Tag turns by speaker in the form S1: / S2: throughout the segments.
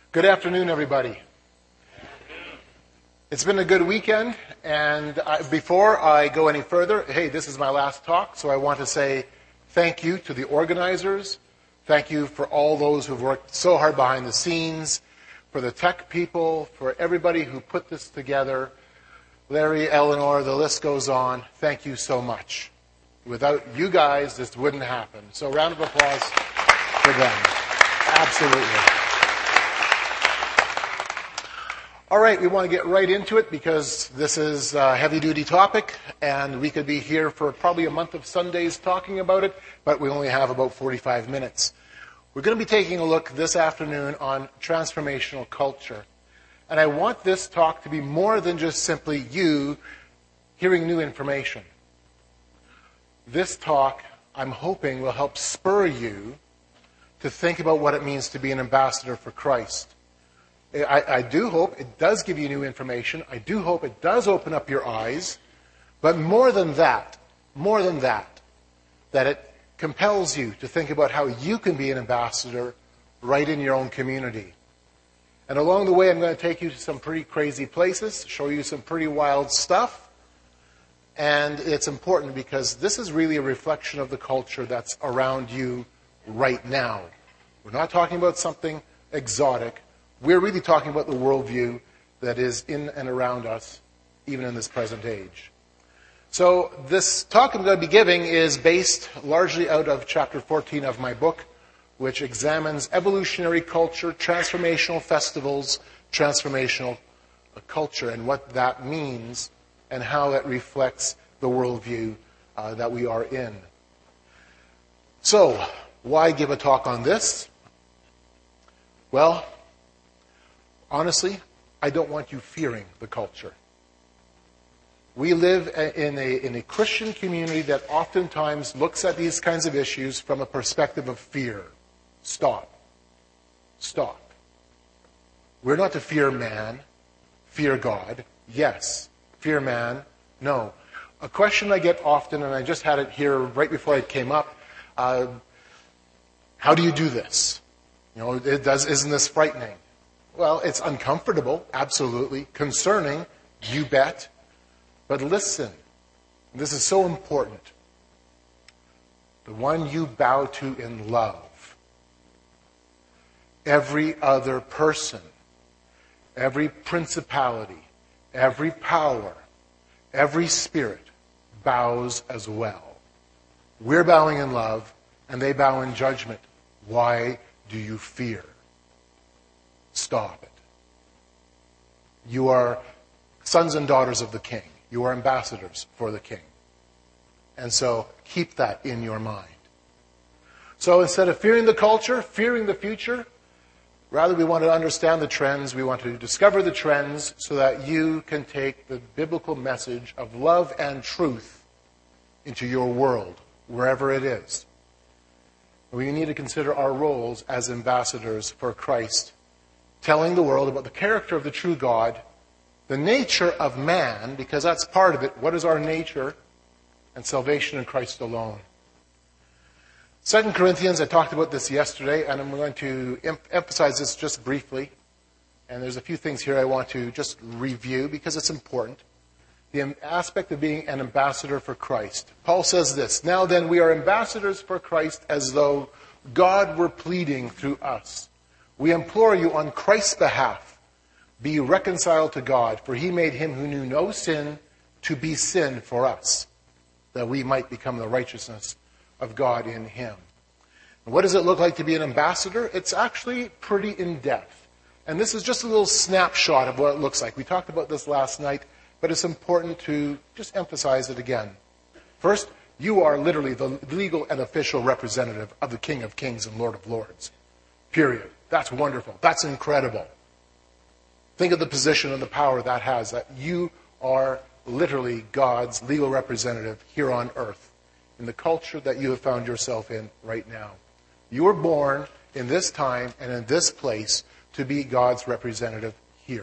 S1: Good afternoon, everybody. It's been a good weekend, and before I go any further, this is my last talk, so I want to say thank you to the organizers. Thank you for all those who've worked so hard behind the scenes, for the tech people, for everybody who put this together. Larry, Eleanor, the list goes on. Thank you so much. Without you guys, this wouldn't happen. So round of applause for them. Absolutely. All right, we want to get right into it because this is a heavy-duty topic, and we could be here for probably a month of Sundays talking about it, but we only have about 45 minutes. We're going to be taking a look this afternoon on transformational culture. And I want this talk to be more than just simply you hearing new information. This talk, I'm hoping, will help spur you to think about what it means to be an ambassador for Christ. I do hope it does give you new information. I do hope it does open up your eyes. But more than that, that it compels you to think about how you can be an ambassador right in your own community. And along the way, I'm going to take you to some pretty crazy places, show you some pretty wild stuff. And it's important because this is really a reflection of the culture that's around you right now. We're not talking about something exotic. We're really talking about the worldview that is in and around us, even in this present age. So this talk I'm going to be giving is based largely out of chapter 14 of my book, which examines evolutionary culture, transformational festivals, transformational culture, and what that means and how it reflects the worldview that we are in. So, why give a talk on this? Well, honestly, I don't want you fearing the culture. We live in a Christian community that oftentimes looks at these kinds of issues from a perspective of fear. Stop. We're not to fear man, fear God. Yes. Fear man, no. A question I get often, and I just had it here right before it came up, how do you do this? Isn't this frightening? Well, it's uncomfortable, absolutely. Concerning, you bet. But listen, this is so important. The one you bow to in love. Every other person, every principality, every power, every spirit bows as well. We're bowing in love, and they bow in judgment. Why do you fear? Stop it. You are sons and daughters of the King. You are ambassadors for the King. And so keep that in your mind. So instead of fearing the culture, fearing the future, rather we want to understand the trends. We want to discover the trends so that you can take the biblical message of love and truth into your world, wherever it is. We need to consider our roles as ambassadors for Christ, telling the world about the character of the true God, the nature of man, because that's part of it. What is our nature? And salvation in Christ alone. 2 Corinthians, I talked about this yesterday, and I'm going to emphasize this just briefly. And there's a few things here I want to just review because it's important. The aspect of being an ambassador for Christ. Paul says this, "Now then, we are ambassadors for Christ as though God were pleading through us. We implore you on Christ's behalf, be reconciled to God, for he made him who knew no sin to be sin for us, that we might become the righteousness of God in him." And what does it look like to be an ambassador? It's actually pretty in-depth. And this is just a little snapshot of what it looks like. We talked about this last night, but it's important to just emphasize it again. First, you are literally the legal and official representative of the King of Kings and Lord of Lords. Period. That's wonderful. That's incredible. Think of the position and the power that has, that you are literally God's legal representative here on earth in the culture that you have found yourself in right now. You were born in this time and in this place to be God's representative here.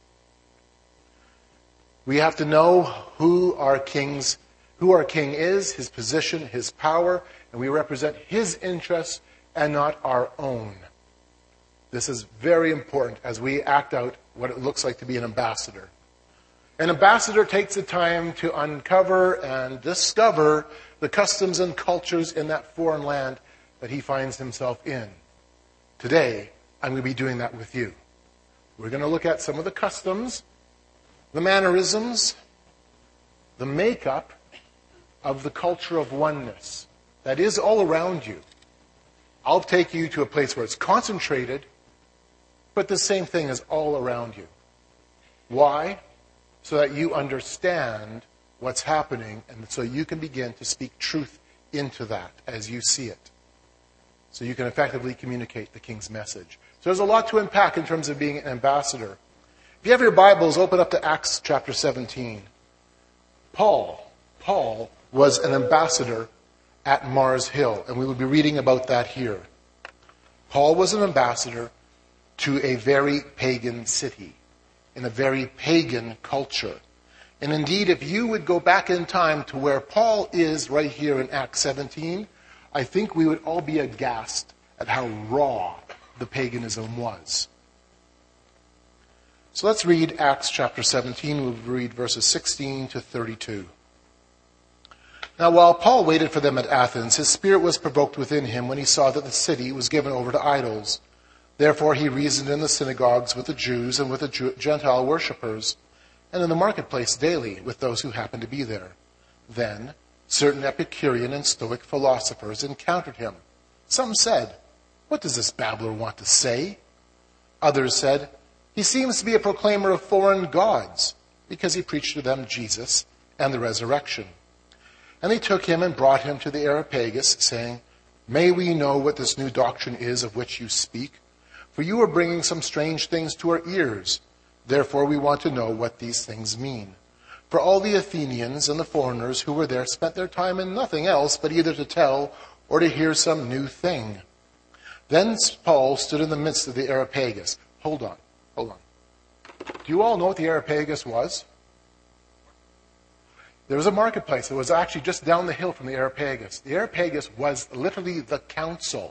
S1: We have to know who our king is, his position, his power, and we represent his interests and not our own. This is very important as we act out what it looks like to be an ambassador. An ambassador takes the time to uncover and discover the customs and cultures in that foreign land that he finds himself in. Today, I'm going to be doing that with you. We're going to look at some of the customs, the mannerisms, the makeup of the culture of oneness that is all around you. I'll take you to a place where it's concentrated, but the same thing is all around you. Why? So that you understand what's happening and so you can begin to speak truth into that as you see it. So you can effectively communicate the King's message. So there's a lot to unpack in terms of being an ambassador. If you have your Bibles, open up to Acts chapter 17. Paul was an ambassador at Mars Hill, and we will be reading about that here. Paul was an ambassador to a very pagan city, in a very pagan culture. And indeed, if you would go back in time to where Paul is right here in Acts 17, I think we would all be aghast at how raw the paganism was. So let's read Acts chapter 17. We'll read verses 16 to 32. Now, while Paul waited for them at Athens, his spirit was provoked within him when he saw that the city was given over to idols. Therefore he reasoned in the synagogues with the Jews and with the Gentile worshippers, and in the marketplace daily with those who happened to be there. Then certain Epicurean and Stoic philosophers encountered him. Some said, "What does this babbler want to say?" Others said, "He seems to be a proclaimer of foreign gods," because he preached to them Jesus and the resurrection. And they took him and brought him to the Areopagus, saying, "May we know what this new doctrine is of which you speak? For you are bringing some strange things to our ears. Therefore we want to know what these things mean." For all the Athenians and the foreigners who were there spent their time in nothing else but either to tell or to hear some new thing. Then Paul stood in the midst of the Areopagus. Hold on. Do you all know what the Areopagus was? There was a marketplace that was actually just down the hill from the Areopagus. The Areopagus was literally the council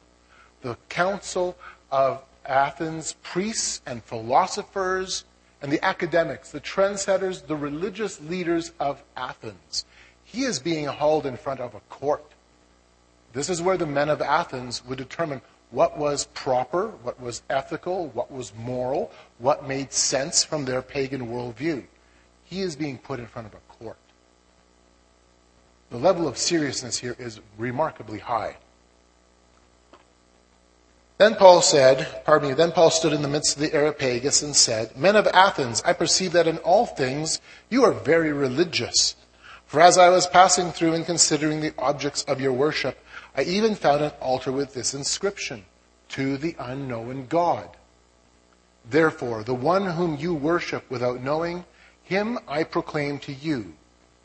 S1: of Athens, priests and philosophers and the academics, the trendsetters, the religious leaders of Athens. He is being hauled in front of a court. This is where the men of Athens would determine what was proper, what was ethical, what was moral, what made sense from their pagan worldview. He is being put in front of a court. The level of seriousness here is remarkably high. Then Paul stood in the midst of the Areopagus and said, "Men of Athens, I perceive that in all things you are very religious. For as I was passing through and considering the objects of your worship, I even found an altar with this inscription, 'To the unknown God.' Therefore, the one whom you worship without knowing, him I proclaim to you.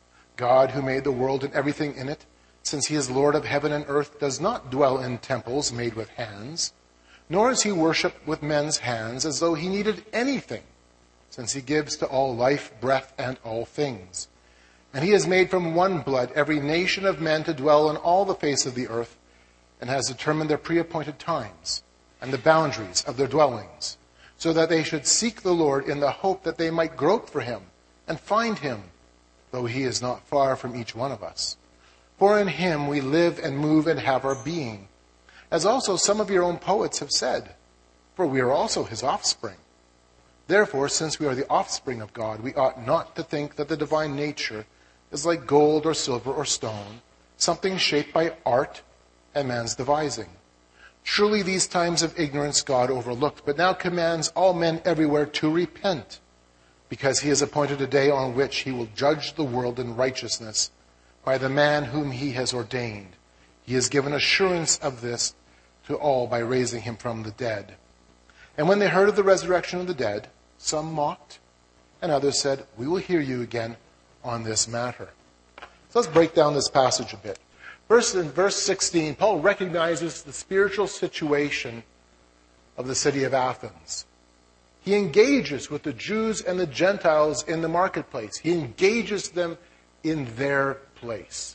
S1: God, who made the world and everything in it, since he is Lord of heaven and earth, does not dwell in temples made with hands, nor is he worshipped with men's hands as though he needed anything, since he gives to all life, breath, and all things. And he has made from one blood every nation of men to dwell on all the face of the earth, and has determined their pre-appointed times and the boundaries of their dwellings, so that they should seek the Lord in the hope that they might grope for him and find him, though he is not far from each one of us. For in him we live and move and have our being, as also some of your own poets have said, for we are also his offspring. Therefore, since we are the offspring of God, we ought not to think that the divine nature is like gold or silver or stone, something shaped by art and man's devising. Surely these times of ignorance God overlooked, but now commands all men everywhere to repent, because he has appointed a day on which he will judge the world in righteousness by the man whom he has ordained. He has given assurance of this to all by raising him from the dead." And when they heard of the resurrection of the dead, some mocked, and others said, "We will hear you again on this matter." So let's break down this passage a bit. First, in verse 16, Paul recognizes the spiritual situation of the city of Athens. He engages with the Jews and the Gentiles in the marketplace. He engages them in their place.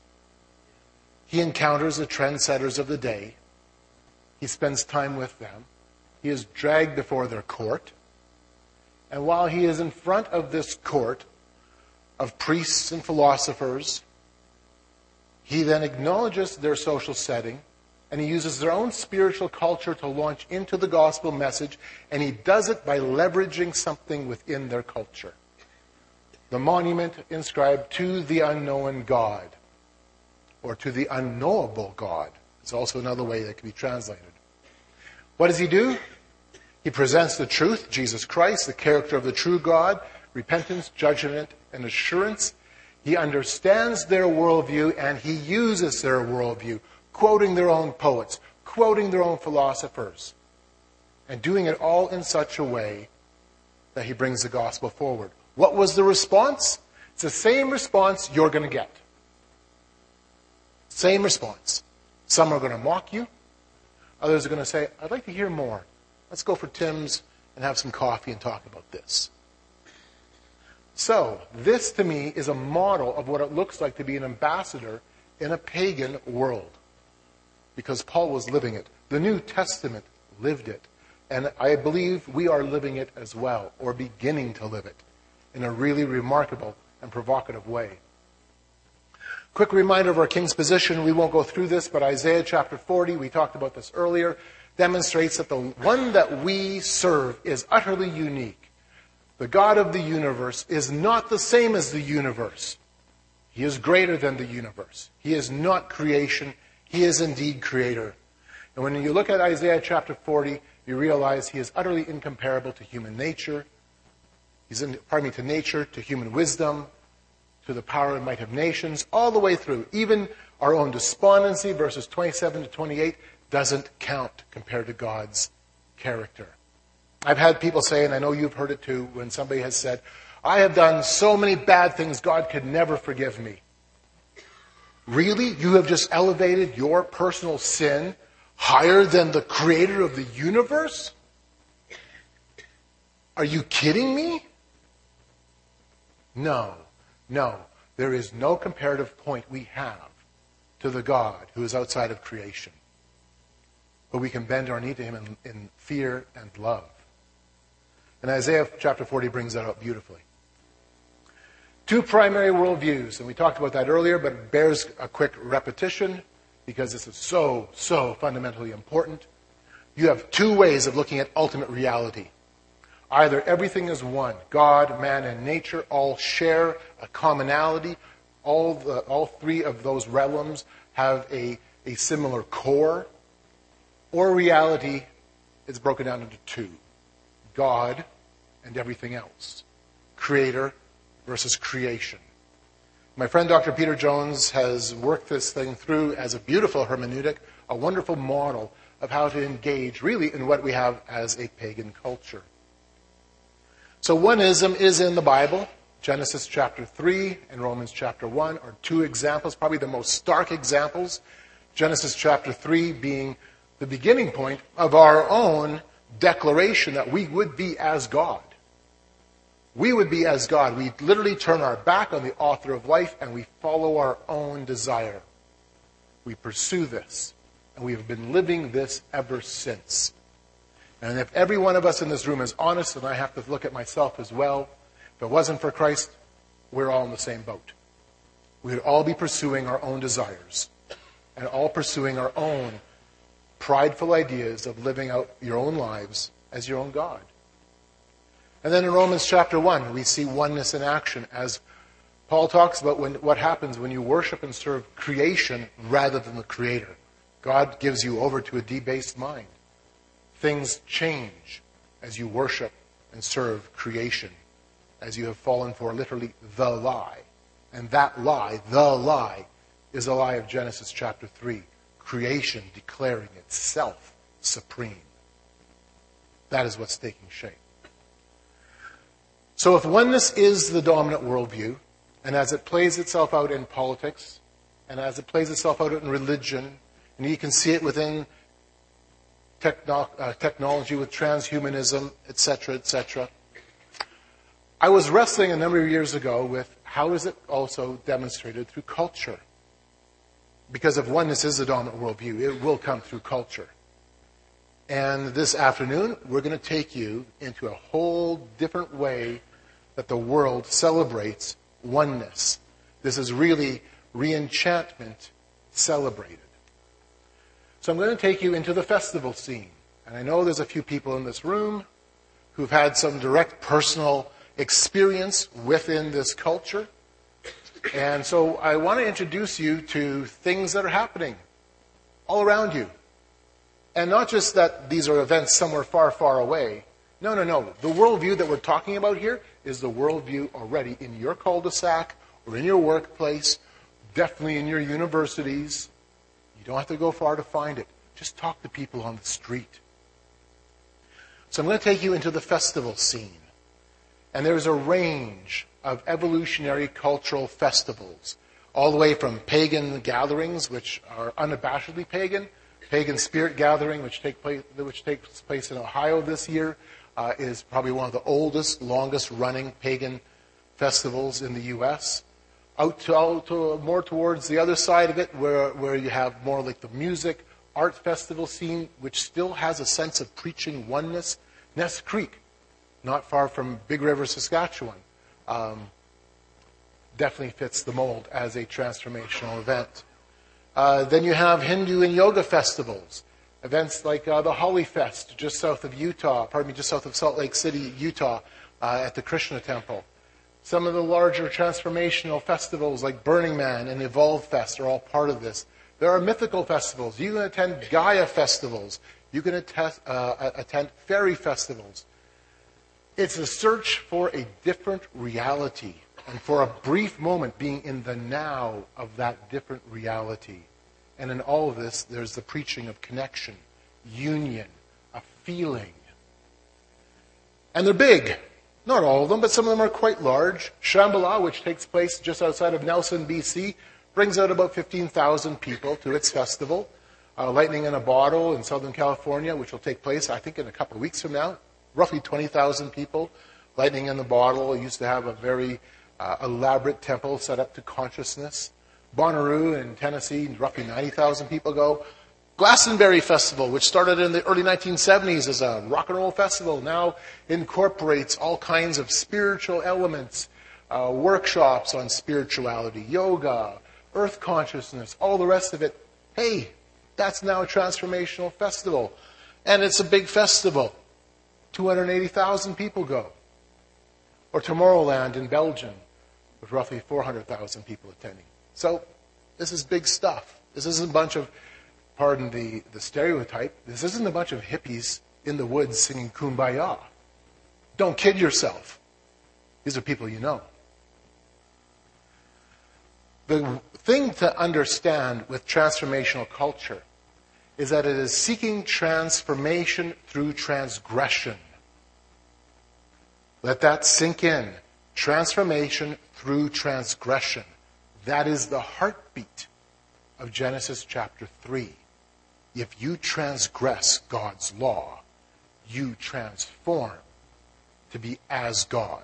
S1: He encounters the trendsetters of the day. He spends time with them. he is dragged before their court. And while he is in front of this court of priests and philosophers, he then acknowledges their social setting, and he uses their own spiritual culture to launch into the gospel message, and he does it by leveraging something within their culture. The monument inscribed to the unknown God, or to the unknowable God. It's also another way that can be translated. What does he do? He presents the truth, Jesus Christ, the character of the true God, repentance, judgment, and assurance. He understands their worldview, and he uses their worldview, quoting their own poets, quoting their own philosophers, and doing it all in such a way that he brings the gospel forward. What was the response? It's the same response you're going to get. Same response. Some are going to mock you. Others are going to say, I'd like to hear more. Let's go for Tim's and have some coffee and talk about this. So, this to me is a model of what it looks like to be an ambassador in a pagan world. Because Paul was living it. The New Testament lived it. And I believe we are living it as well, or beginning to live it, in a really remarkable and provocative way. Quick reminder of our king's position. We won't go through this, but Isaiah chapter 40, we talked about this earlier, demonstrates that the one that we serve is utterly unique. The God of the universe is not the same as the universe. He is greater than the universe. He is not creation. He is indeed creator. And when you look at Isaiah chapter 40, you realize he is utterly incomparable to human nature. To nature, to human wisdom, to the power and might of nations, all the way through. Even our own despondency, verses 27 to 28, doesn't count compared to God's character. I've had people say, and I know you've heard it too, when somebody has said, I have done so many bad things, God could never forgive me. Really? You have just elevated your personal sin higher than the creator of the universe? Are you kidding me? No. There is no comparative point we have to the God who is outside of creation. But we can bend our knee to him in fear and love. And Isaiah chapter 40 brings that out beautifully. Two primary worldviews, and we talked about that earlier, but it bears a quick repetition because this is so fundamentally important. You have two ways of looking at ultimate reality. Either everything is one. God, man, and nature all share a commonality. All three of those realms have a similar core. Or reality is broken down into two. God and everything else. Creator versus creation. My friend Dr. Peter Jones has worked this thing through as a beautiful hermeneutic, a wonderful model of how to engage really in what we have as a pagan culture. So oneism is in the Bible. Genesis chapter 3 and Romans chapter 1 are two examples, probably the most stark examples. Genesis chapter 3 being the beginning point of our own declaration that we would be as God. We would be as God. We literally turn our back on the author of life and we follow our own desire. We pursue this. And we have been living this ever since. And if every one of us in this room is honest, and I have to look at myself as well, if it wasn't for Christ, we're all in the same boat. We would all be pursuing our own desires and all pursuing our own prideful ideas of living out your own lives as your own God. And then in Romans chapter 1, we see oneness in action as Paul talks about what happens when you worship and serve creation rather than the Creator. God gives you over to a debased mind. Things change as you worship and serve creation, as you have fallen for literally the lie. And that lie, the lie, is the lie of Genesis chapter 3. Creation declaring itself supreme. That is what's taking shape. So if oneness is the dominant worldview, and as it plays itself out in politics, and as it plays itself out in religion, and you can see it within technology with transhumanism, etc., etc. I was wrestling a number of years ago with how is it also demonstrated through culture? Because if oneness is the dominant worldview, it will come through culture. And this afternoon, we're going to take you into a whole different way that the world celebrates oneness. This is really re-enchantment celebrated. So I'm going to take you into the festival scene. And I know there's a few people in this room who've had some direct personal experience within this culture. And so I want to introduce you to things that are happening all around you. And not just that these are events somewhere far, far away. No. The worldview that we're talking about here is the worldview already in your cul-de-sac or in your workplace, definitely in your universities. You don't have to go far to find it. Just talk to people on the street. So I'm going to take you into the festival scene. And there's a range of evolutionary cultural festivals, all the way from pagan gatherings, which are unabashedly pagan. Pagan Spirit Gathering, which takes place in Ohio this year, is probably one of the oldest, longest-running pagan festivals in the U.S. Out to more towards the other side of it, where you have more like the music, art festival scene, which still has a sense of preaching oneness. Ness Creek, not far from Big River, Saskatchewan, definitely fits the mold as a transformational event. Then you have Hindu and yoga festivals, events like the Holly Fest just south of Salt Lake City, Utah, at the Krishna Temple. Some of the larger transformational festivals like Burning Man and Evolve Fest are all part of this. There are mythical festivals. You can attend Gaia festivals. You can attend fairy festivals. It's a search for a different reality, and for a brief moment being in the now of that different reality. And in all of this, there's the preaching of connection, union, a feeling. And they're big. Not all of them, but some of them are quite large. Shambhala, which takes place just outside of Nelson, BC, brings out about 15,000 people to its festival. Lightning in a Bottle in Southern California, which will take place, I think, in a couple of weeks from now. Roughly 20,000 people. Lightning in the Bottle used to have a very elaborate temple set up to consciousness. Bonnaroo in Tennessee, roughly 90,000 people go. Glastonbury Festival, which started in the early 1970s as a rock and roll festival, now incorporates all kinds of spiritual elements, workshops on spirituality, yoga, earth consciousness, all the rest of it. Hey, that's now a transformational festival. And it's a big festival. 280,000 people go. Or Tomorrowland in Belgium, with roughly 400,000 people attending. So, this is big stuff. This isn't a bunch of, pardon the stereotype, this isn't a bunch of hippies in the woods singing Kumbaya. Don't kid yourself. These are people you know. The thing to understand with transformational culture is that it is seeking transformation through transgression. Let that sink in. Transformation through transgression. That is the heartbeat of Genesis chapter 3. If you transgress God's law, you transform to be as God.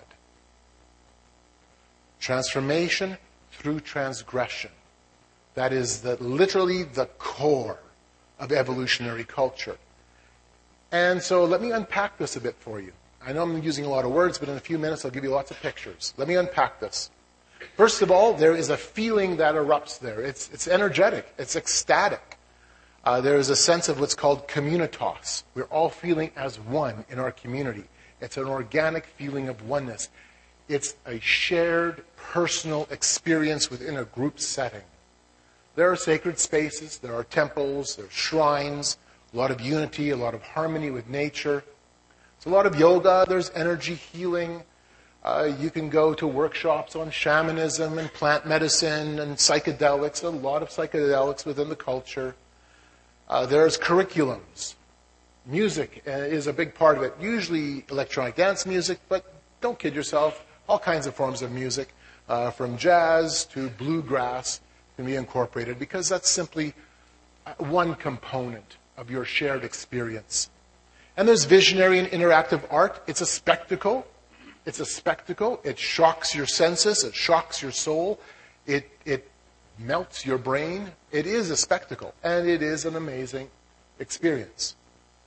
S1: Transformation through transgression. That is literally the core of evolutionary culture. And so let me unpack this a bit for you. I know I'm using a lot of words, but in a few minutes I'll give you lots of pictures. Let me unpack this. First of all, there is a feeling that erupts there. It's energetic. It's ecstatic. There is a sense of what's called communitas. We're all feeling as one in our community. It's an organic feeling of oneness. It's a shared personal experience within a group setting. There are sacred spaces. There are temples. There are shrines. A lot of unity, a lot of harmony with nature. There's a lot of yoga. There's energy healing. You can go to workshops on shamanism and plant medicine and psychedelics. A lot of psychedelics within the culture. There's curriculums. Music is a big part of it. Usually electronic dance music, but don't kid yourself. All kinds of forms of music, from jazz to bluegrass, can be incorporated because that's simply one component of your shared experience. And there's visionary and interactive art. It's a spectacle. It's a spectacle. It shocks your senses. It shocks your soul. It melts your brain. It is a spectacle. And it is an amazing experience.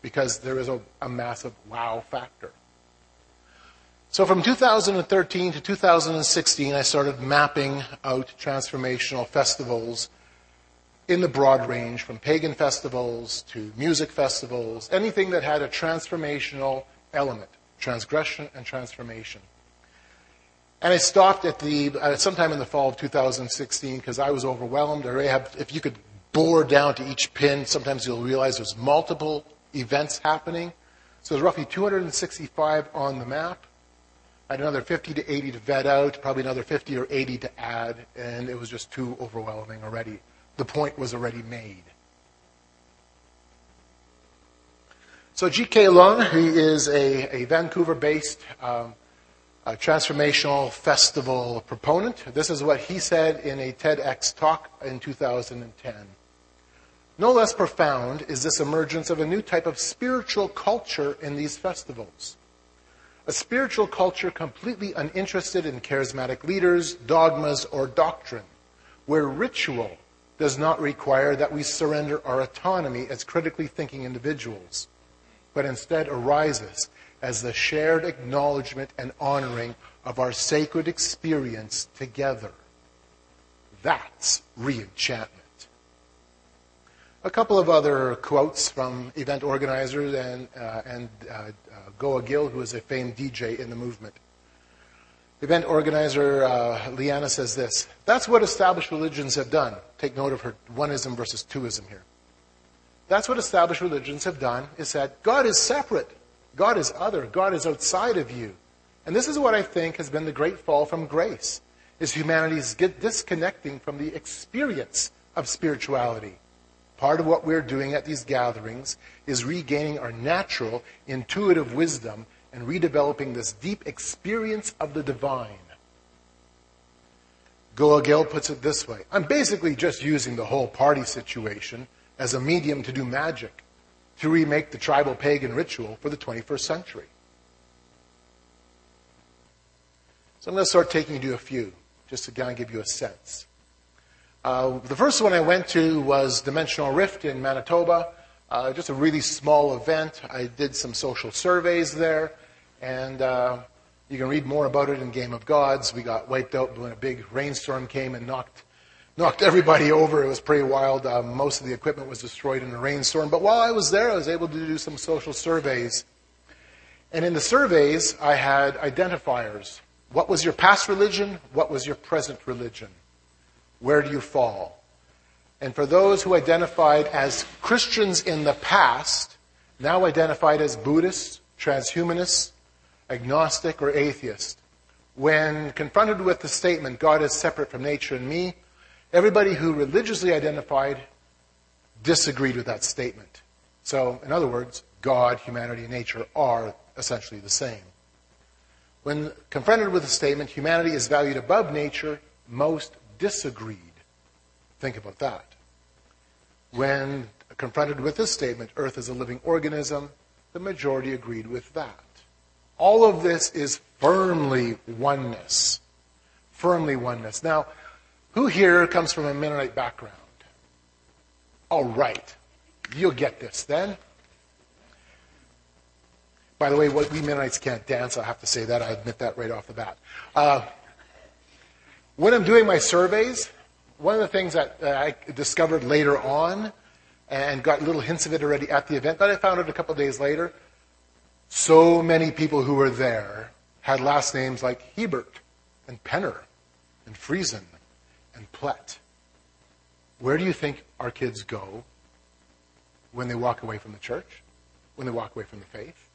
S1: because there is a massive wow factor. So from 2013 to 2016, I started mapping out transformational festivals in the broad range, from pagan festivals to music festivals, anything that had a transformational element, transgression and transformation. And I stopped at sometime in the fall of 2016 because I was overwhelmed. If you could bore down to each pin, sometimes you'll realize there's multiple events happening. So there's roughly 265 on the map. I had another 50 to 80 to vet out, probably another 50 or 80 to add, and it was just too overwhelming already. The point was already made. So G.K. Lung, he is a Vancouver-based transformational festival proponent. This is what he said in a TEDx talk in 2010. No less profound is this emergence of a new type of spiritual culture in these festivals. A spiritual culture completely uninterested in charismatic leaders, dogmas, or doctrine, where ritual does not require that we surrender our autonomy as critically thinking individuals, but instead arises as the shared acknowledgement and honoring of our sacred experience together. That's re-enchantment. A couple of other quotes from event organizers and Goa Gill, who is a famed DJ in the movement. Event organizer Liana says this: "That's what established religions have done." Take note of her oneism versus twoism here. That's what established religions have done, is said, God is separate. God is other. God is outside of you. And this is what I think has been the great fall from grace, is humanity's disconnecting from the experience of spirituality. Part of what we're doing at these gatherings is regaining our natural, intuitive wisdom and redeveloping this deep experience of the divine. Goa Gill puts it this way: I'm basically just using the whole party situation as a medium to do magic, to remake the tribal pagan ritual for the 21st century. So I'm going to start taking you to a few, just to kind of give you a sense. The first one I went to was Dimensional Rift in Manitoba, just a really small event. I did some social surveys there, and you can read more about it in Game of Gods. We got wiped out when a big rainstorm came and knocked everybody over. It was pretty wild. Most of the equipment was destroyed in a rainstorm. But while I was there, I was able to do some social surveys. And in the surveys, I had identifiers. What was your past religion? What was your present religion? Where do you fall? And for those who identified as Christians in the past, now identified as Buddhists, transhumanists, agnostic, or atheist, when confronted with the statement, God is separate from nature and me, everybody who religiously identified disagreed with that statement. So, in other words, God, humanity, and nature are essentially the same. When confronted with the statement, humanity is valued above nature, most disagreed. Think about that. When confronted with this statement, Earth is a living organism, the majority agreed with that. All of this is firmly oneness. Firmly oneness. Now, who here comes from a Mennonite background? All right. You'll get this then. By the way, we Mennonites can't dance. I have to say that. I admit that right off the bat. When I'm doing my surveys, one of the things that I discovered later on, and got little hints of it already at the event, but I found it a couple of days later, so many people who were there had last names like Hebert and Penner and Friesen and Plett. Where do you think our kids go when they walk away from the church? When they walk away from the faith?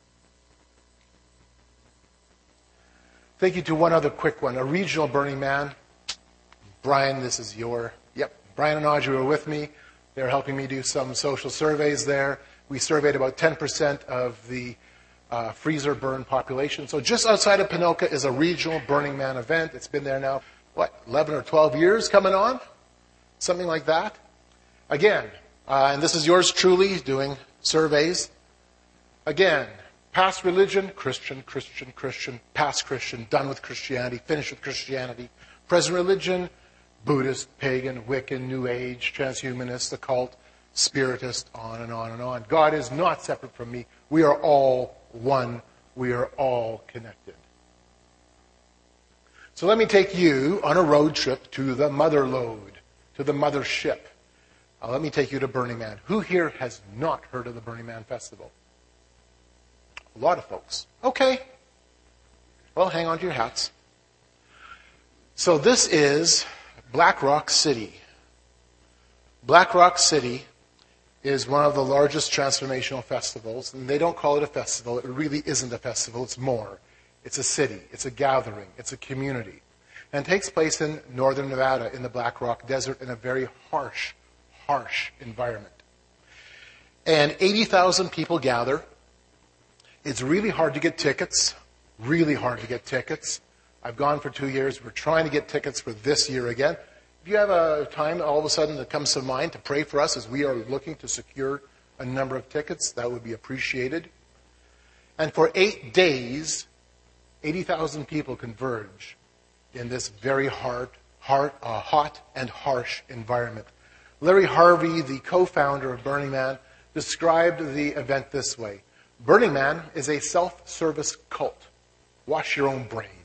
S1: Take you to one other quick one, a regional Burning Man. Brian, this is Brian and Audrey were with me. They were helping me do some social surveys there. We surveyed about 10% of the freezer burn population. So just outside of Ponoka is a regional Burning Man event. It's been there now, 11 or 12 years coming on? Something like that. Again, and this is yours truly doing surveys. Again, past religion, Christian, Christian, Christian. Past Christian, done with Christianity, finished with Christianity. Present religion, Buddhist, pagan, Wiccan, New Age, transhumanist, occult, spiritist, on and on and on. God is not separate from me. We are all one. We are all connected. So let me take you on a road trip to the mother lode, to the mothership. Let me take you to Burning Man. Who here has not heard of the Burning Man Festival? A lot of folks. Okay. Well, hang on to your hats. So this is Black Rock City. Black Rock City is one of the largest transformational festivals, and they don't call it a festival. It really isn't a festival. It's more. It's a city. It's a gathering. It's a community. And it takes place in northern Nevada in the Black Rock Desert in a very harsh environment. And 80,000 people gather. It's really hard to get tickets. Really hard to get tickets. I've gone for 2 years. We're trying to get tickets for this year again. If you have a time all of a sudden that comes to mind to pray for us as we are looking to secure a number of tickets, that would be appreciated. And for 8 days, 80,000 people converge in this very hot and harsh environment. Larry Harvey, the co-founder of Burning Man, described the event this way. Burning Man is a self-service cult. Wash your own brain.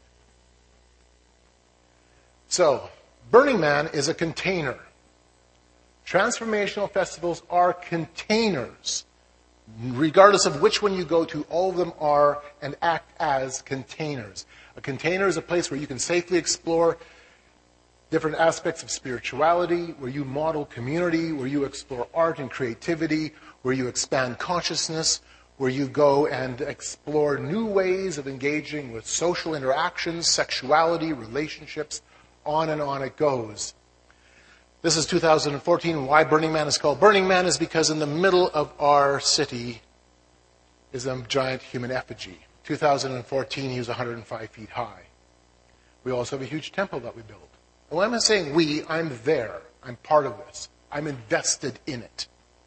S1: So, Burning Man is a container. Transformational festivals are containers. Regardless of which one you go to, all of them are and act as containers. A container is a place where you can safely explore different aspects of spirituality, where you model community, where you explore art and creativity, where you expand consciousness, where you go and explore new ways of engaging with social interactions, sexuality, relationships, on and on it goes. This is 2014. Why Burning Man is called Burning Man is because in the middle of our city is a giant human effigy. 2014, he was 105 feet high. We also have a huge temple that we built. And when I'm saying we, I'm there. I'm part of this. I'm invested in it.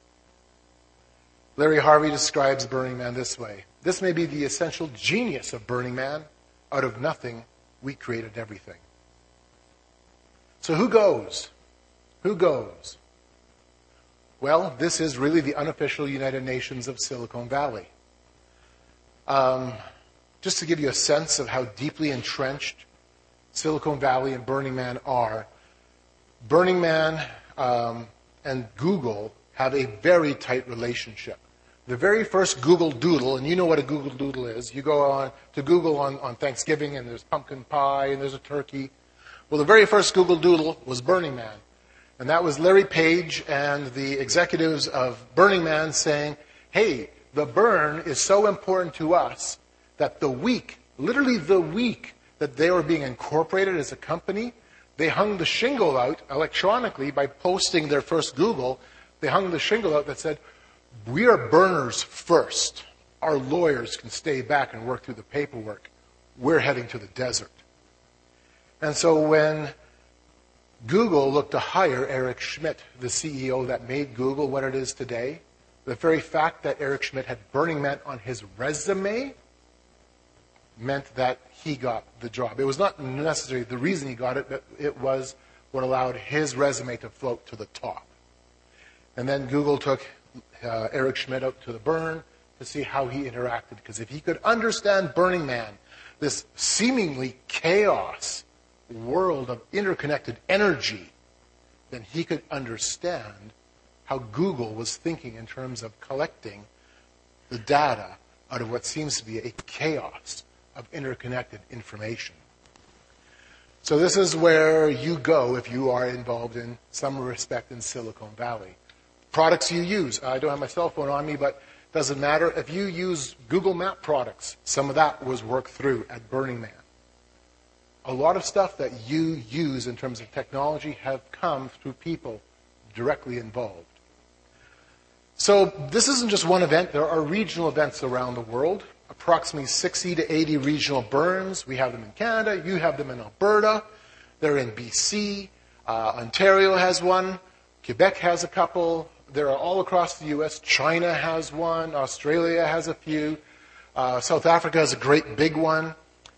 S1: Larry Harvey describes Burning Man this way. This may be the essential genius of Burning Man. Out of nothing, we created everything. So who goes? Who goes? Well, this is really the unofficial United Nations of Silicon Valley. Just to give you a sense of how deeply entrenched Silicon Valley and Burning Man are, Burning Man and Google have a very tight relationship. The very first Google Doodle, and you know what a Google Doodle is. You go on to Google on Thanksgiving, and there's pumpkin pie, and there's a turkey. Well, the very first Google Doodle was Burning Man. And that was Larry Page and the executives of Burning Man saying, hey, the burn is so important to us that the week, literally the week that they were being incorporated as a company, they hung the shingle out electronically by posting their first Google. They hung the shingle out that said, we are burners first. Our lawyers can stay back and work through the paperwork. We're heading to the desert. And so when Google looked to hire Eric Schmidt, the CEO that made Google what it is today, the very fact that Eric Schmidt had Burning Man on his resume meant that he got the job. It was not necessarily the reason he got it, but it was what allowed his resume to float to the top. And then Google took Eric Schmidt out to the burn to see how he interacted. Because if he could understand Burning Man, this seemingly chaos world of interconnected energy, then he could understand how Google was thinking in terms of collecting the data out of what seems to be a chaos of interconnected information. So this is where you go if you are involved in some respect in Silicon Valley. Products you use. I don't have my cell phone on me, but it doesn't matter. If you use Google Map products, some of that was worked through at Burning Man. A lot of stuff that you use in terms of technology have come through people directly involved. So this isn't just one event. There are regional events around the world. Approximately 60 to 80 regional burns. We have them in Canada. You have them in Alberta. They're in BC. Ontario has one. Quebec has a couple. They're all across the U.S. China has one. Australia has a few. South Africa has a great big one.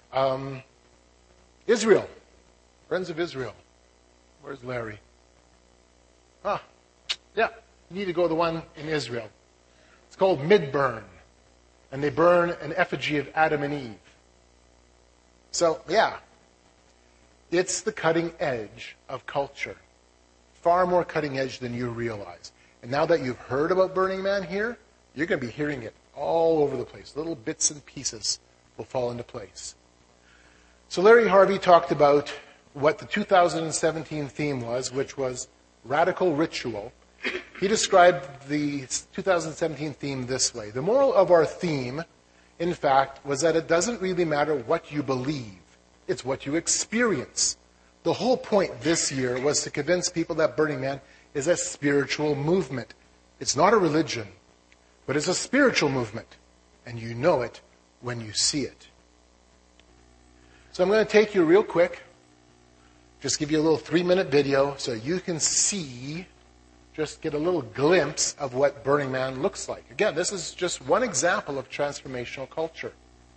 S1: Israel. Friends of Israel. Where's Larry? Yeah. you need to go to the one in Israel. It's called Midburn. And they burn an effigy of Adam and Eve. So, yeah, it's the cutting edge of culture. Far more cutting edge than you realize. And now that you've heard about Burning Man here, you're going to be hearing it all over the place. Little bits and pieces will fall into place. So Larry Harvey talked about what the 2017 theme was, which was radical ritual. He described the 2017 theme this way. The moral of our theme, in fact, was that it doesn't really matter what you believe. It's what you experience. The whole point this year was to convince people that Burning Man is a spiritual movement. It's not a religion, but it's a spiritual movement. And you know it when you see it. So I'm going to take you real quick, just give you a little 3-minute video so you can see, just get a little glimpse of what Burning Man looks like. Again, this is just one example of transformational culture.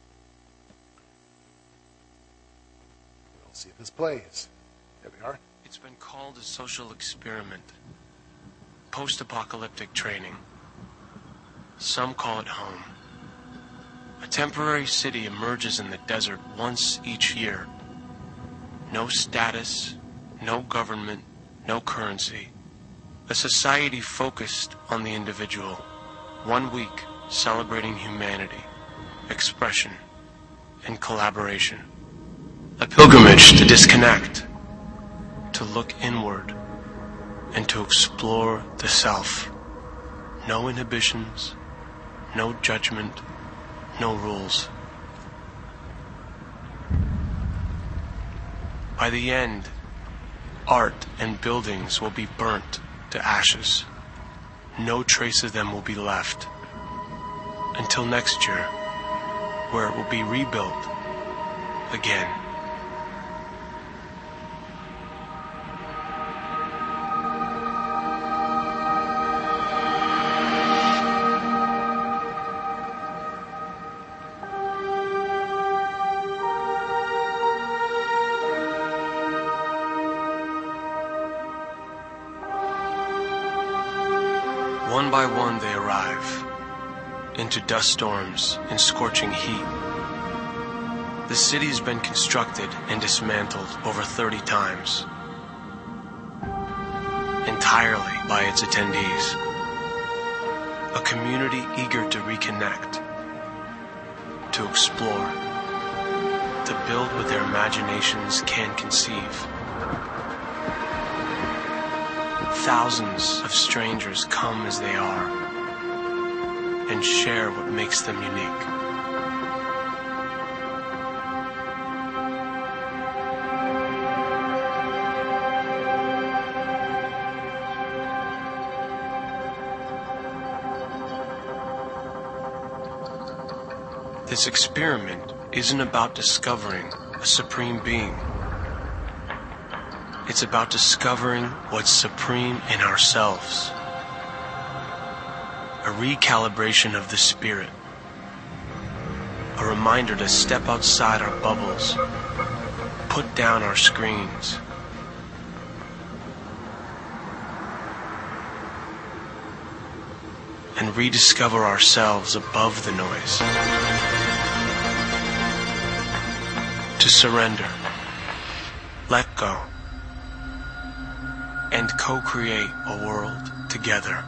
S1: We'll see if this plays. There we are.
S2: It's been called a social experiment. Post-apocalyptic training. Some call it home. A temporary city emerges in the desert once each year. No status, no government, no currency. A society focused on the individual. 1 week celebrating humanity, expression, and collaboration. A pilgrimage to disconnect, to look inward, and to explore the self. No inhibitions, no judgment, no rules. By the end, art and buildings will be burnt to ashes. No trace of them will be left. Until next year, where it will be rebuilt again. One by one they arrive, into dust storms and scorching heat. The city's been constructed and dismantled over 30 times, entirely by its attendees. A community eager to reconnect, to explore, to build what their imaginations can conceive. Thousands of strangers come as they are and share what makes them unique. This experiment isn't about discovering a supreme being. It's about discovering what's supreme in ourselves. A recalibration of the spirit. A reminder to step outside our bubbles. Put down our screens. And rediscover ourselves above the noise. To surrender. Let go. And co-create a world together.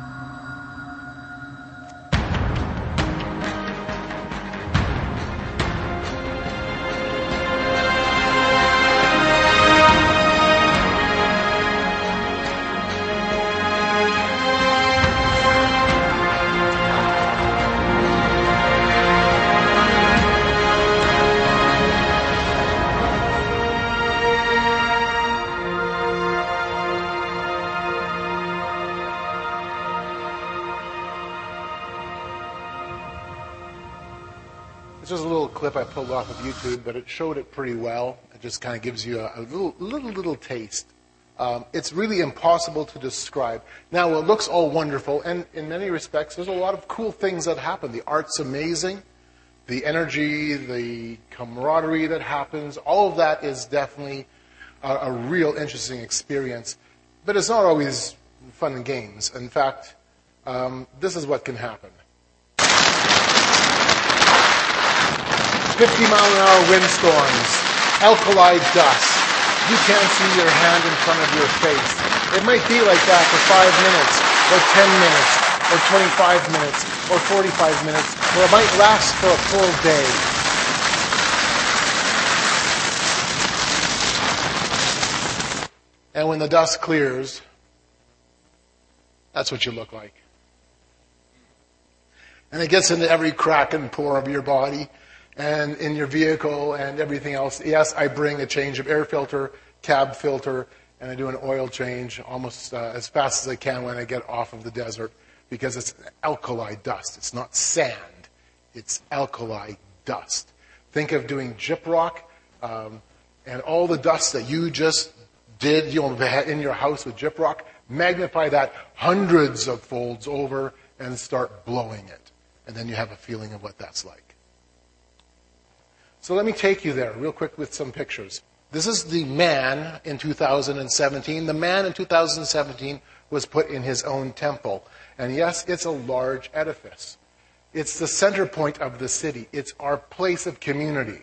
S1: This is a little clip I pulled off of YouTube, but it showed it pretty well. It just kind of gives you a little taste. It's really impossible to describe. Now, it looks all wonderful, and in many respects, there's a lot of cool things that happen. The art's amazing. The energy, the camaraderie that happens, all of that is definitely a real interesting experience. But it's not always fun and games. In fact, this is what can happen. 50-mile-an-hour windstorms, alkali dust. You can't see your hand in front of your face. It might be like that for 5 minutes, or 10 minutes, or 25 minutes, or 45 minutes, or it might last for a full day. And when the dust clears, that's what you look like. And it gets into every crack and pore of your body and in your vehicle and everything else. Yes, I bring a change of air filter, cab filter, and I do an oil change almost as fast as I can when I get off of the desert because it's alkali dust. It's not sand. It's alkali dust. Think of doing gyprock and all the dust that you just did in your house with gyprock. Magnify that hundreds of folds over and start blowing it. And then you have a feeling of what that's like. So let me take you there real quick with some pictures. This is the man in 2017. The man in 2017 was put in his own temple. And yes, it's a large edifice. It's the center point of the city. It's our place of community.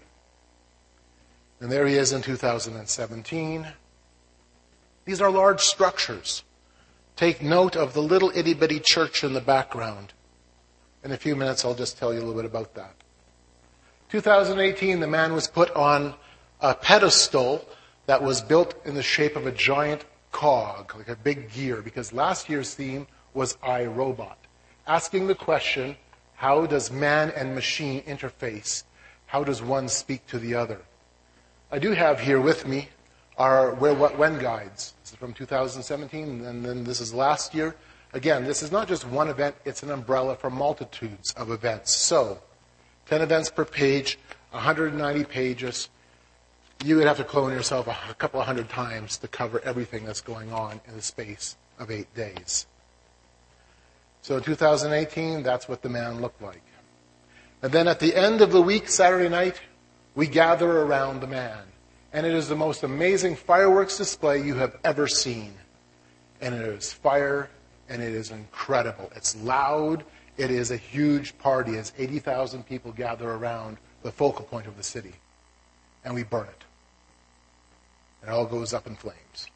S1: And there he is in 2017. These are large structures. Take note of the little itty-bitty church in the background. In a few minutes, I'll just tell you a little bit about that. 2018, the man was put on a pedestal that was built in the shape of a giant cog, like a big gear, because last year's theme was iRobot, asking the question, how does man and machine interface? How does one speak to the other? I do have here with me our Where, What, When guides. This is from 2017, and then this is last year. Again, this is not just one event, it's an umbrella for multitudes of events. So, 10 events per page, 190 pages. You would have to clone yourself a couple of hundred times to cover everything that's going on in the space of 8 days. So in 2018, that's what the man looked like. And then at the end of the week, Saturday night, we gather around the man. And it is the most amazing fireworks display you have ever seen. And it is fire, and it is incredible. It's loud. It is a huge party as 80,000 people gather around the focal point of the city. And we burn it. And it all goes up in flames.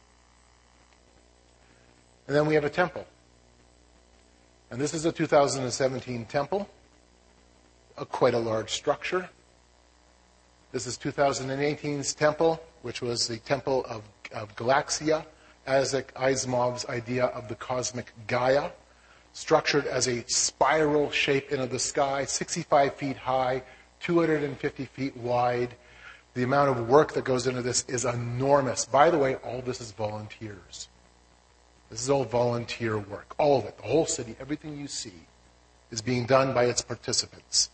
S1: And then we have a temple. And this is a 2017 temple. Quite a large structure. This is 2018's temple, which was the temple of Galaxia, Isaac Asimov's idea of the cosmic Gaia, structured as a spiral shape into the sky, 65 feet high, 250 feet wide. The amount of work that goes into this is enormous. By the way, all this is volunteers. This is all volunteer work. All of it, the whole city, everything you see is being done by its participants.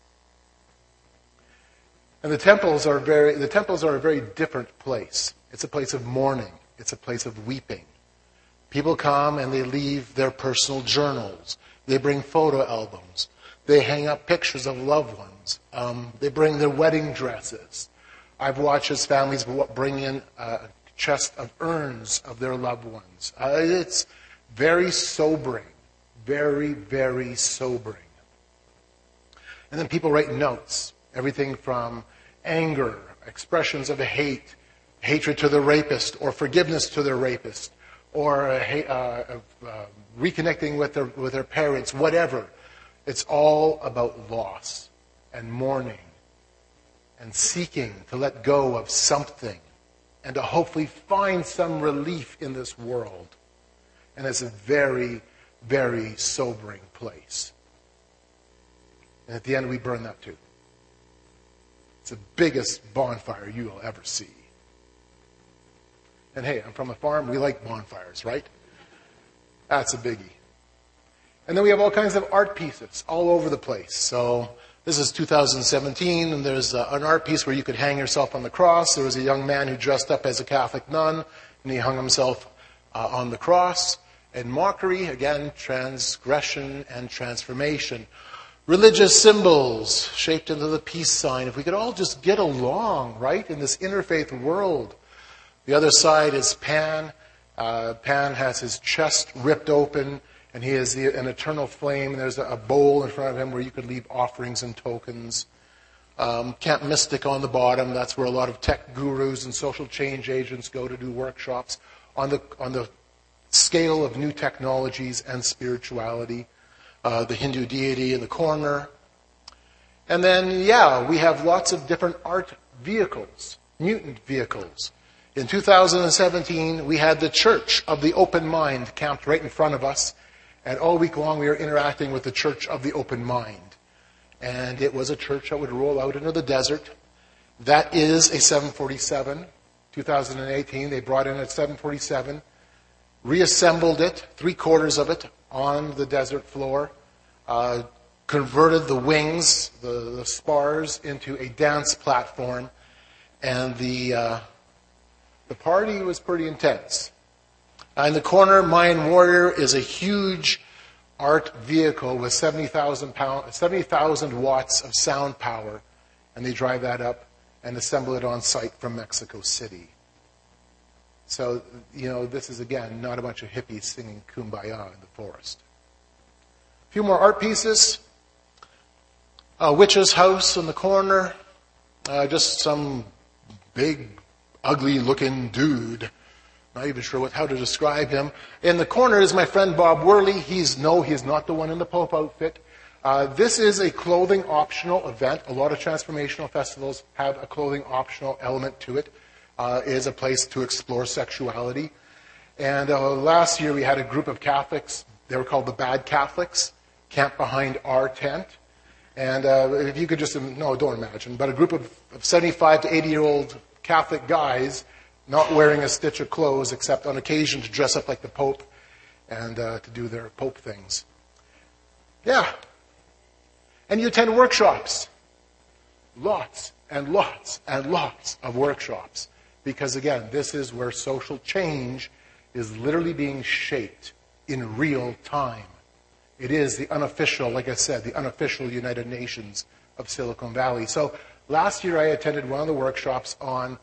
S1: And the temples are a very different place. It's a place of mourning. It's a place of weeping. People come and they leave their personal journals. They bring photo albums. They hang up pictures of loved ones. They bring their wedding dresses. I've watched as families bring in a chest of urns of their loved ones. It's very sobering. Very, very sobering. And then people write notes. Everything from anger, expressions of hate, hatred to the rapist, or forgiveness to the rapist, or reconnecting with their parents, whatever. It's all about loss and mourning and seeking to let go of something and to hopefully find some relief in this world. And it's a very, very sobering place. And at the end, we burn that too. It's the biggest bonfire you will ever see. And hey, I'm from a farm. We like bonfires, right? That's a biggie. And then we have all kinds of art pieces all over the place. So this is 2017, and there's an art piece where you could hang yourself on the cross. There was a young man who dressed up as a Catholic nun, and he hung himself on the cross. And mockery, again, transgression and transformation. Religious symbols shaped into the peace sign. If we could all just get along, right, in this interfaith world. The other side is Pan. Pan has his chest ripped open, And he is an eternal flame. And there's a bowl in front of him where you could leave offerings and tokens. Camp Mystic on the bottom. That's where a lot of tech gurus and social change agents go to do workshops on the scale of new technologies and spirituality. The Hindu deity in the corner. And then, we have lots of different art vehicles, mutant vehicles. In 2017, we had the Church of the Open Mind camped right in front of us. And all week long, we were interacting with the Church of the Open Mind. And it was a church that would roll out into the desert. That is a 747. 2018, they brought in a 747, reassembled it, 3/4 of it, on the desert floor, converted the wings, the spars, into a dance platform, and the party was pretty intense. In the corner, Mayan Warrior is a huge art vehicle with 70,000 watts of sound power, and they drive that up and assemble it on site from Mexico City. So, this is, again, not a bunch of hippies singing Kumbaya in the forest. A few more art pieces. A witch's house in the corner. Just some big, ugly-looking dude. Not even sure how to describe him. In the corner is my friend Bob Worley. He's not the one in the Pope outfit. This is a clothing optional event. A lot of transformational festivals have a clothing optional element to it. It is a place to explore sexuality. And last year we had a group of Catholics. They were called the Bad Catholics, camped behind our tent. And if you could just, no, don't imagine, but a group of 75 to 80-year-old Catholic guys not wearing a stitch of clothes except on occasion to dress up like the Pope and to do their Pope things. Yeah. And you attend workshops. Lots and lots and lots of workshops. Because again, this is where social change is literally being shaped in real time. It is the unofficial, like I said, the unofficial United Nations of Silicon Valley. So last year I attended one of the workshops on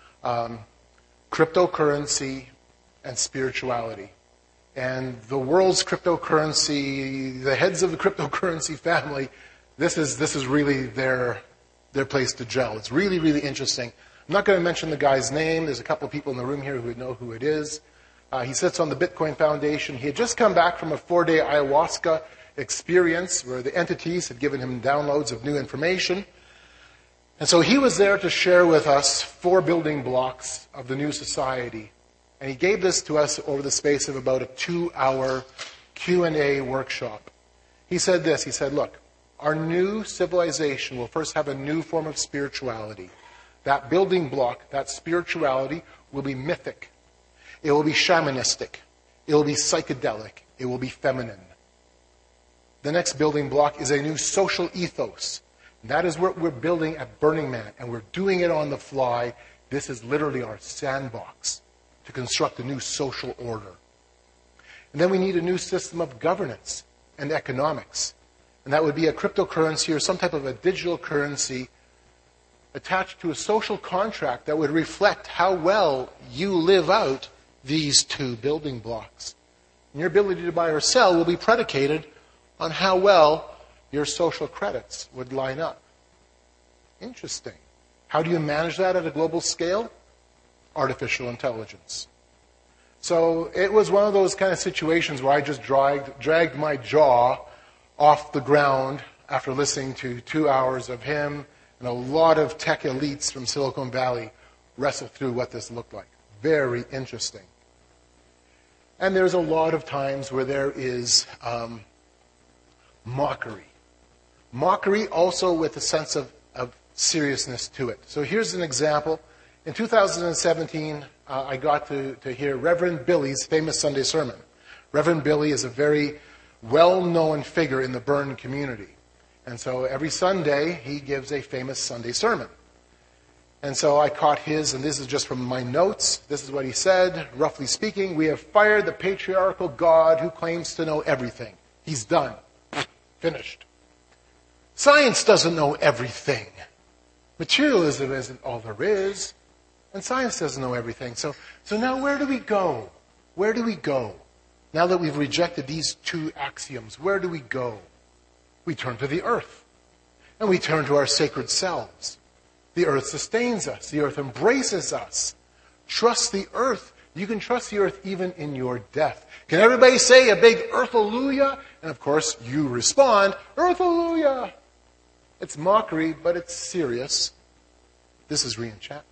S1: cryptocurrency and spirituality. And the world's cryptocurrency, the heads of the cryptocurrency family, this is really their place to gel. It's really, really interesting. I'm not going to mention the guy's name. There's a couple of people in the room here who would know who it is. He sits on the Bitcoin Foundation. He had just come back from a 4-day ayahuasca experience where the entities had given him downloads of new information. And so he was there to share with us 4 building blocks of the new society. And he gave this to us over the space of about a 2-hour Q&A workshop. He said this, he said, look, our new civilization will first have a new form of spirituality. That building block, that spirituality, will be mythic. It will be shamanistic. It will be psychedelic. It will be feminine. The next building block is a new social ethos. That is what we're building at Burning Man, and we're doing it on the fly. This is literally our sandbox to construct a new social order. And then we need a new system of governance and economics. And that would be a cryptocurrency or some type of a digital currency attached to a social contract that would reflect how well you live out these 2 building blocks. And your ability to buy or sell will be predicated on how well your social credits would line up. Interesting. How do you manage that at a global scale? Artificial intelligence. So it was one of those kind of situations where I just dragged my jaw off the ground after listening to 2 hours of him and a lot of tech elites from Silicon Valley wrestle through what this looked like. Very interesting. And there's a lot of times where there is mockery. Mockery also with a sense of seriousness to it. So here's an example. In 2017, I got to hear Reverend Billy's famous Sunday sermon. Reverend Billy is a very well-known figure in the Bern community. And so every Sunday, he gives a famous Sunday sermon. And so I caught his, and this is just from my notes. This is what he said. Roughly speaking, we have fired the patriarchal God who claims to know everything. He's done. Finished. Science doesn't know everything. Materialism isn't all there is. And science doesn't know everything. So now where do we go? Where do we go? Now that we've rejected these two axioms, where do we go? We turn to the earth. And we turn to our sacred selves. The earth sustains us. The earth embraces us. Trust the earth. You can trust the earth even in your death. Can everybody say a big earth-alleluia? And of course, you respond, earth-alleluia. It's mockery, but it's serious. This is re-enchantment.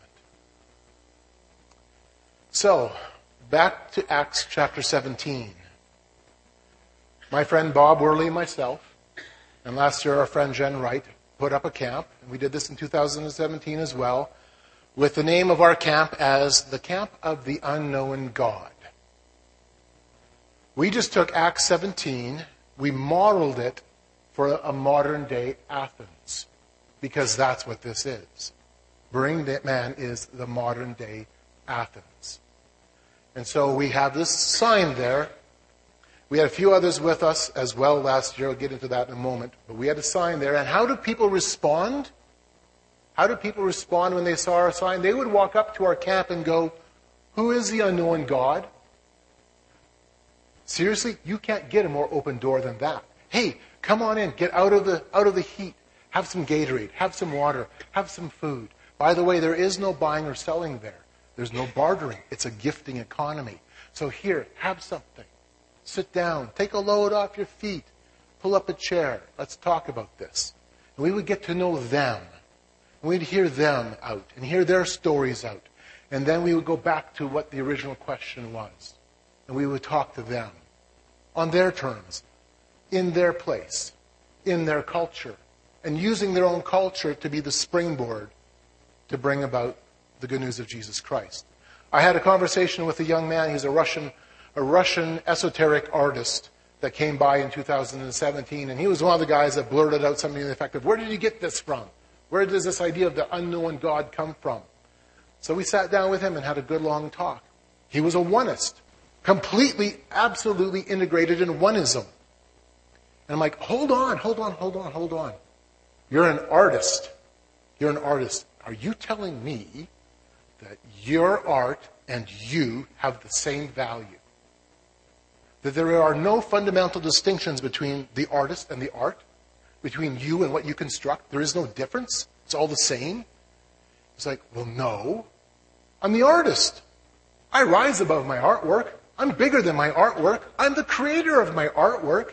S1: So, back to Acts chapter 17. My friend Bob Worley and myself, and last year our friend Jen Wright, put up a camp, and we did this in 2017 as well, with the name of our camp as the Camp of the Unknown God. We just took Acts 17, we modeled it for a modern-day Athens, because that's what this is. Burning Man is the modern-day Athens. And so we have this sign there. We had a few others with us as well last year. I'll get into that in a moment. But we had a sign there. And how do people respond? How do people respond when they saw our sign? They would walk up to our camp and go, "Who is the unknown God?" Seriously, you can't get a more open door than that. Hey, come on in. Get out of the heat. Have some Gatorade. Have some water. Have some food. By the way, there is no buying or selling there. There's no bartering. It's a gifting economy. So here, have something. Sit down. Take a load off your feet. Pull up a chair. Let's talk about this. And we would get to know them. And we'd hear them out and hear their stories out. And then we would go back to what the original question was. And we would talk to them on their terms, in their place, in their culture, and using their own culture to be the springboard to bring about the good news of Jesus Christ. I had a conversation with a young man. He's a Russian esoteric artist that came by in 2017, and he was one of the guys that blurted out something to the effect of, "Where did you get this from? Where does this idea of the unknown God come from?" So we sat down with him and had a good long talk. He was a oneist, completely, absolutely integrated in oneism. And I'm like, hold on. You're an artist. Are you telling me that your art and you have the same value? That there are no fundamental distinctions between the artist and the art? Between you and what you construct? There is no difference? It's all the same? He's like, well, no. I'm the artist. I rise above my artwork. I'm bigger than my artwork. I'm the creator of my artwork.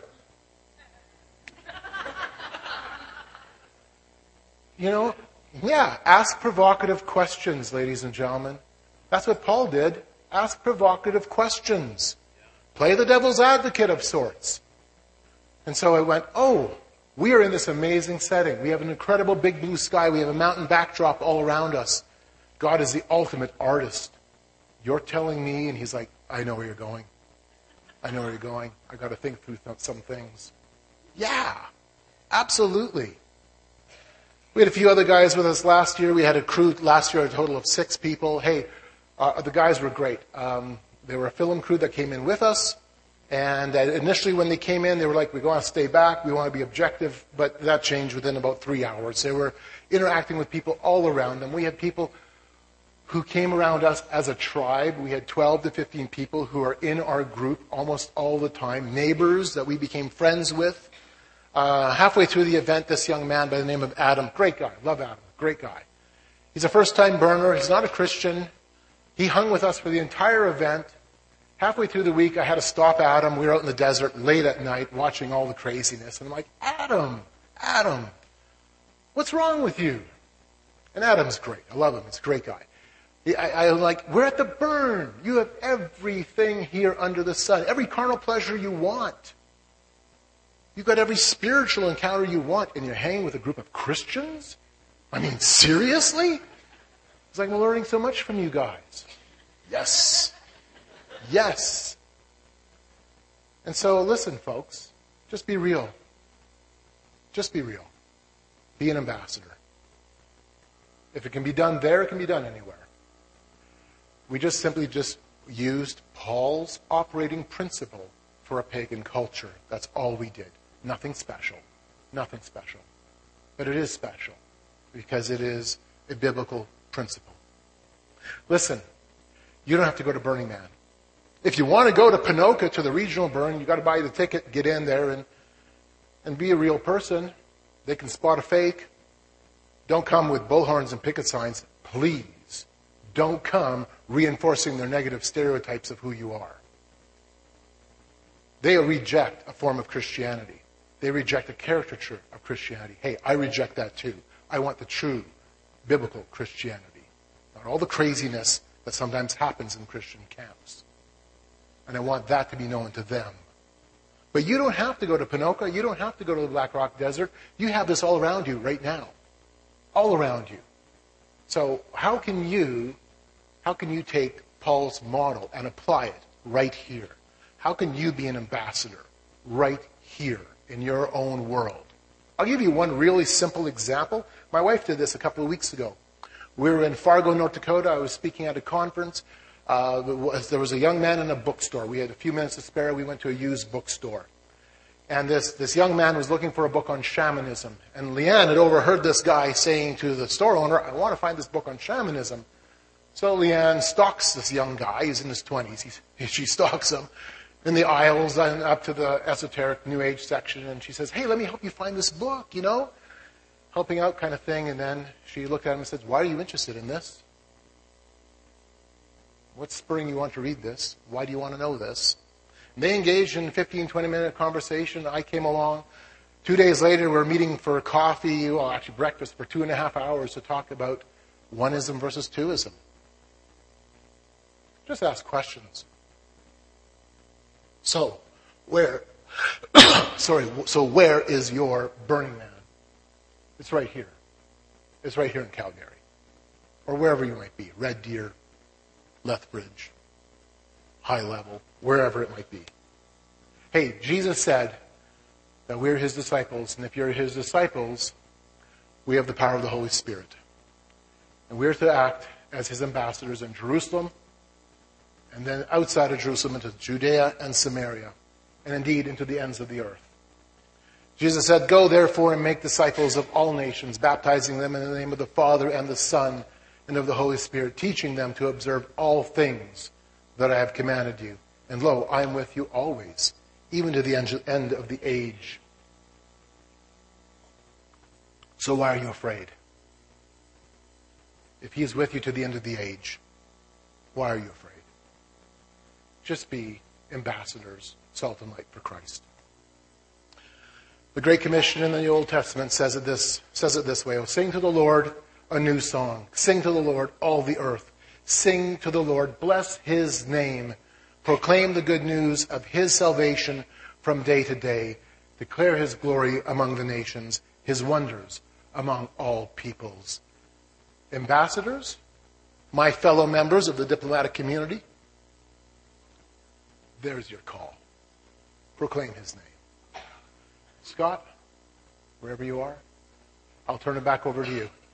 S1: Ask provocative questions, ladies and gentlemen. That's what Paul did. Ask provocative questions. Play the devil's advocate of sorts. And so I went, we are in this amazing setting. We have an incredible big blue sky. We have a mountain backdrop all around us. God is the ultimate artist. You're telling me, and he's like, I know where you're going. I got to think through some things. Yeah, absolutely. We had a few other guys with us last year. We had a crew last year, a total of 6 people. Hey, the guys were great. They were a film crew that came in with us. And initially when they came in, they were like, we want to stay back. We want to be objective. But that changed within about 3 hours. They were interacting with people all around them. We had people who came around us as a tribe. We had 12 to 15 people who are in our group almost all the time. Neighbors that we became friends with. Halfway through the event, this young man by the name of Adam, great guy, love Adam, great guy. He's a first-time burner. He's not a Christian. He hung with us for the entire event. Halfway through the week, I had to stop Adam. We were out in the desert late at night watching all the craziness. And I'm like, Adam, what's wrong with you? And Adam's great. I love him. He's a great guy. I'm like, we're at the burn. You have everything here under the sun. Every carnal pleasure you want. You've got every spiritual encounter you want, and you're hanging with a group of Christians? I mean, seriously? It's like, I'm learning so much from you guys. Yes. And so, listen, folks, just be real. Be an ambassador. If it can be done there, it can be done anywhere. We just simply used Paul's operating principle for a pagan culture. That's all we did. Nothing special. But it is special because it is a biblical principle. Listen, you don't have to go to Burning Man If you want to go to Ponoka to the regional burn, you've got to buy the ticket, get in there, and be a real person. They can spot a fake. Don't come with bullhorns and picket signs. Please, don't come reinforcing their negative stereotypes of who you are. They reject a form of Christianity. They reject a caricature of Christianity. Hey, I reject that too. I want the true biblical Christianity, not all the craziness that sometimes happens in Christian camps. And I want that to be known to them. But you don't have to go to Ponoka. You don't have to go to the Black Rock Desert. You have this all around you right now. All around you. So how can you take Paul's model and apply it right here? How can you be an ambassador right here in your own world? I'll give you one really simple example. My wife did this a couple of weeks ago. We were in Fargo, North Dakota. I was speaking at a conference. There was a young man in a bookstore. We had a few minutes to spare. We went to a used bookstore. And this young man was looking for a book on shamanism. And Leanne had overheard this guy saying to the store owner, I want to find this book on shamanism. So Leanne stalks this young guy. He's in his 20s. She stalks him in the aisles and up to the esoteric New Age section. And she says, hey, let me help you find this book, helping out kind of thing. And then she looked at him and said, why are you interested in this? What's spurring you on to read this? Why do you want to know this? And they engaged in a 15, 20-minute conversation. I came along. 2 days later, we were meeting for coffee, actually breakfast, for 2.5 hours to talk about oneism versus twoism. Just ask questions. So, where is your Burning Man? It's right here. It's right here in Calgary. Or wherever you might be. Red Deer, Lethbridge, High Level, wherever it might be. Hey, Jesus said that we're his disciples, and if you're his disciples, we have the power of the Holy Spirit. And we're to act as his ambassadors in Jerusalem, and then outside of Jerusalem into Judea and Samaria, and indeed into the ends of the earth. Jesus said, go therefore and make disciples of all nations, baptizing them in the name of the Father and the Son and of the Holy Spirit, teaching them to observe all things that I have commanded you. And lo, I am with you always, even to the end of the age. So why are you afraid? If he is with you to the end of the age, why are you afraid? Just be ambassadors, salt and light for Christ. The Great Commission in the Old Testament says it this way, sing to the Lord a new song. Sing to the Lord, all the earth. Sing to the Lord, bless his name. Proclaim the good news of his salvation from day to day. Declare his glory among the nations, his wonders among all peoples. Ambassadors, my fellow members of the diplomatic community, there's your call. Proclaim his name. Scott, wherever you are, I'll turn it back over to you.